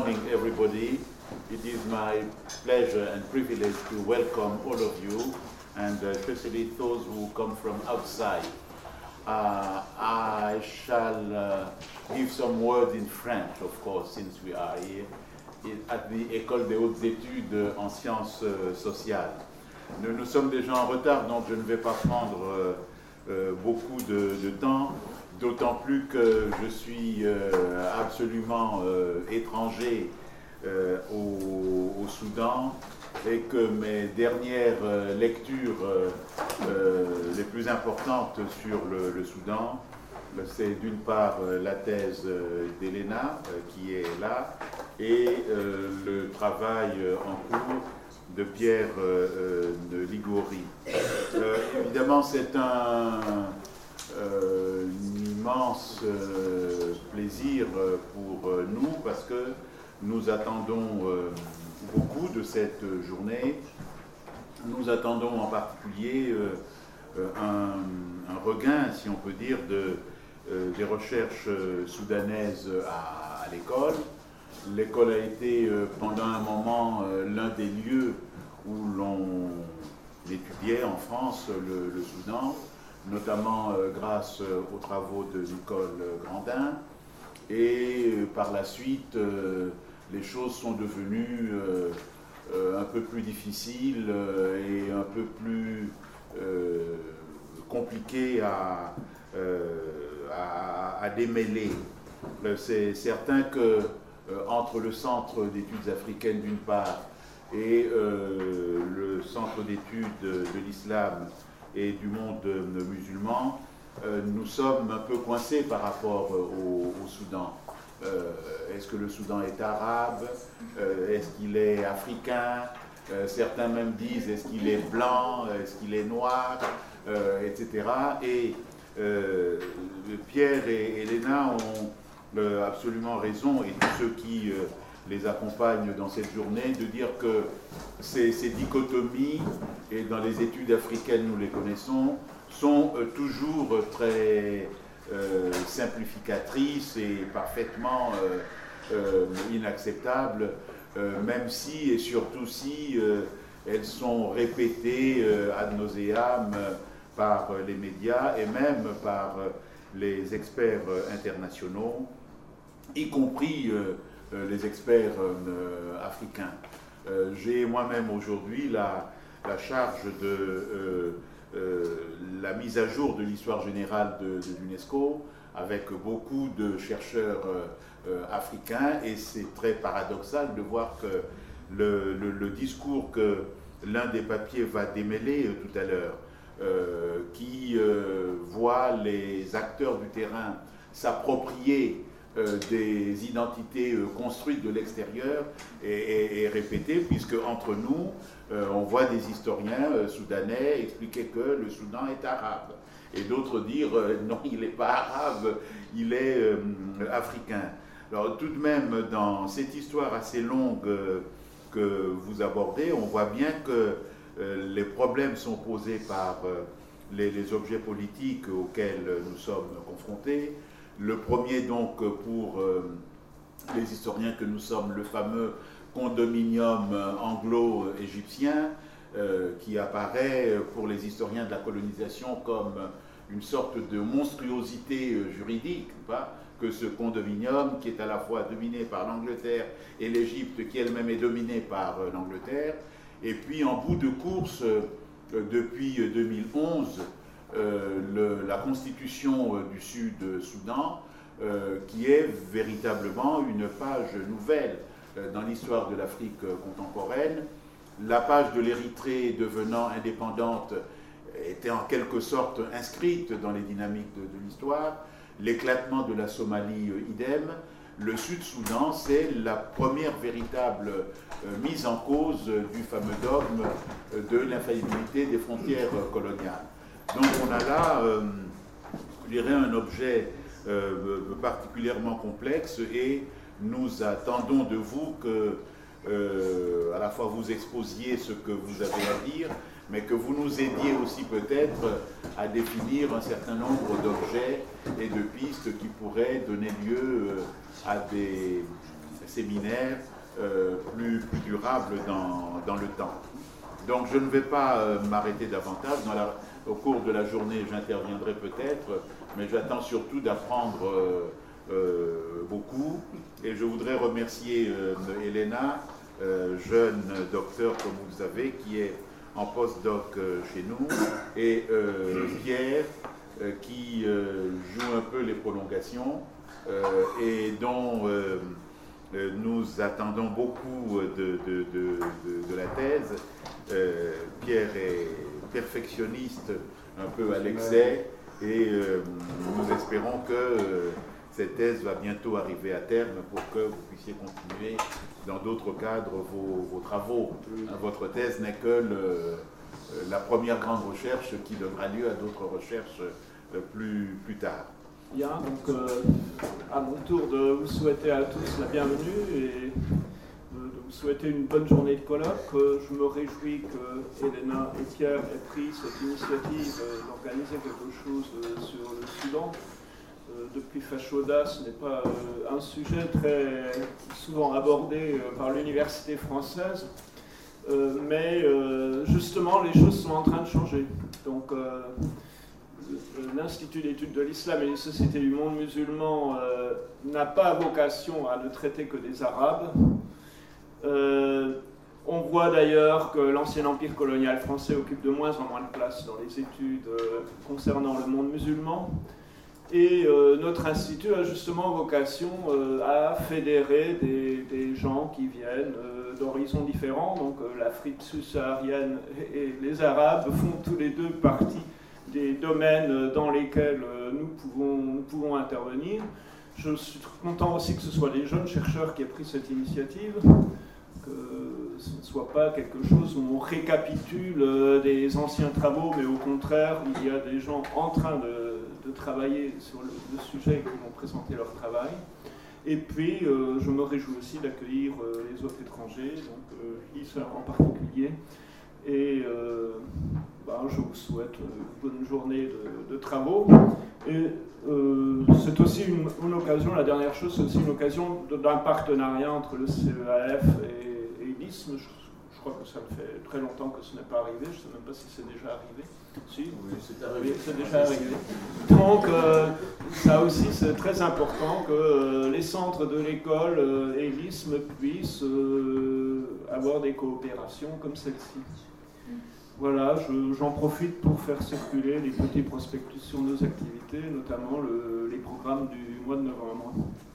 morning, everybody. It is my pleasure and privilege to welcome all of you, and especially those who come from outside. I shall give some words in French, of course, since we are here at the École des Hautes Études en Sciences Sociales. Nous sommes déjà en retard, donc je ne vais pas prendre beaucoup de temps, d'autant plus que je suis absolument étranger au Soudan et que mes dernières lectures les plus importantes sur le Soudan, c'est d'une part la thèse d'Elena qui est là et le travail en cours de Pierre de Liguori. Évidemment, c'est un immense plaisir pour nous parce que nous attendons beaucoup de cette journée. Nous attendons en particulier un regain, si on peut dire, des recherches soudanaises à l'école. L'école a été pendant un moment l'un des lieux où l'on étudiait en France le Soudan, notamment grâce aux travaux de Nicole Grandin. Et par la suite, les choses sont devenues un peu plus difficiles et un peu plus compliquées à démêler. C'est certain que entre le Centre d'études africaines d'une part et le Centre d'études de l'islam et du monde musulman, nous sommes un peu coincés par rapport au Soudan. Est-ce que le Soudan est arabe? Est-ce qu'il est africain? Certains même disent est-ce qu'il est blanc? Est-ce qu'il est noir? Etc. Et Pierre et Elena ont absolument raison, et tous ceux qui les accompagnent dans cette journée, de dire que ces dichotomies, et dans les études africaines nous les connaissons, sont toujours très simplificatrices et parfaitement inacceptables, même si et surtout si elles sont répétées ad nauseam par les médias et même par les experts internationaux, y compris les experts africains. J'ai moi-même aujourd'hui la charge de la mise à jour de l'histoire générale de l'UNESCO avec beaucoup de chercheurs africains, et c'est très paradoxal de voir que le discours que l'un des papiers va démêler tout à l'heure, qui voit les acteurs du terrain s'approprier des identités construites de l'extérieur et répétées, puisque entre nous, on voit des historiens soudanais expliquer que le Soudan est arabe, et d'autres dire non, il n'est pas arabe, il est africain. Alors tout de même, dans cette histoire assez longue que vous abordez, on voit bien que les problèmes sont posés par les objets politiques auxquels nous sommes confrontés. Le premier, donc, pour les historiens que nous sommes, le fameux condominium anglo-égyptien, qui apparaît pour les historiens de la colonisation comme une sorte de monstruosité juridique, pas que ce condominium qui est à la fois dominé par l'Angleterre et l'Égypte, qui elle-même est dominée par l'Angleterre. Et puis en bout de course, depuis 2011, la constitution du Sud-Soudan, qui est véritablement une page nouvelle dans l'histoire de l'Afrique contemporaine. La page de l'Érythrée devenant indépendante était en quelque sorte inscrite dans les dynamiques de l'histoire. L'éclatement de la Somalie, idem. Le Sud-Soudan, c'est la première véritable mise en cause du fameux dogme de l'infaillibilité des frontières coloniales. Donc on a là, je dirais, un objet particulièrement complexe, et nous attendons de vous que à la fois vous exposiez ce que vous avez à dire, mais que vous nous aidiez aussi peut-être à définir un certain nombre d'objets et de pistes qui pourraient donner lieu à des séminaire plus durable dans le temps. Donc je ne vais pas m'arrêter davantage. Au cours de la journée, j'interviendrai peut-être, mais j'attends surtout d'apprendre beaucoup. Et je voudrais remercier Elena, jeune docteur, comme vous le savez, qui est en postdoc chez nous, et Pierre, qui joue un peu les prolongations, et dont nous attendons beaucoup de la thèse. Pierre est perfectionniste un peu à l'excès, et nous espérons que cette thèse va bientôt arriver à terme pour que vous puissiez continuer dans d'autres cadres vos travaux. Votre thèse n'est que la première grande recherche qui donnera lieu à d'autres recherches plus tard. Bien, donc à mon tour de vous souhaiter à tous la bienvenue et de vous souhaiter une bonne journée de colloque. Je me réjouis que Elena et Pierre aient pris cette initiative d'organiser quelque chose sur le Soudan. Depuis Fashoda, ce n'est pas un sujet très souvent abordé par l'université française, mais justement les choses sont en train de changer. Donc l'Institut d'études de l'islam et des sociétés du monde musulman n'a pas vocation à ne traiter que des Arabes. On voit d'ailleurs que l'ancien empire colonial français occupe de moins en moins de place dans les études concernant le monde musulman. Et notre institut a justement vocation à fédérer des gens qui viennent d'horizons différents. Donc l'Afrique subsaharienne et les Arabes font tous les deux partie des domaines dans lesquels nous pouvons intervenir. Je suis content aussi que ce soit les jeunes chercheurs qui aient pris cette initiative, que ce ne soit pas quelque chose où on récapitule des anciens travaux, mais au contraire, il y a des gens en train de travailler sur le sujet et qui vont présenter leur travail. Et puis, je me réjouis aussi d'accueillir les autres étrangers, donc Issa en particulier. Et je vous souhaite une bonne journée de travaux. Et c'est aussi une occasion, la dernière chose, c'est aussi une occasion d'un partenariat entre le CEAF et l'ISM. Je crois que ça fait très longtemps que ce n'est pas arrivé. Je ne sais même pas si c'est déjà arrivé. Si, oui, c'est arrivé. Oui, c'est déjà arrivé. Donc, ça aussi, c'est très important que les centres de l'école et l'ISM puissent avoir des coopérations comme celle-ci. Voilà, j'en profite pour faire circuler les petits prospectus sur nos activités, notamment les programmes du mois de novembre.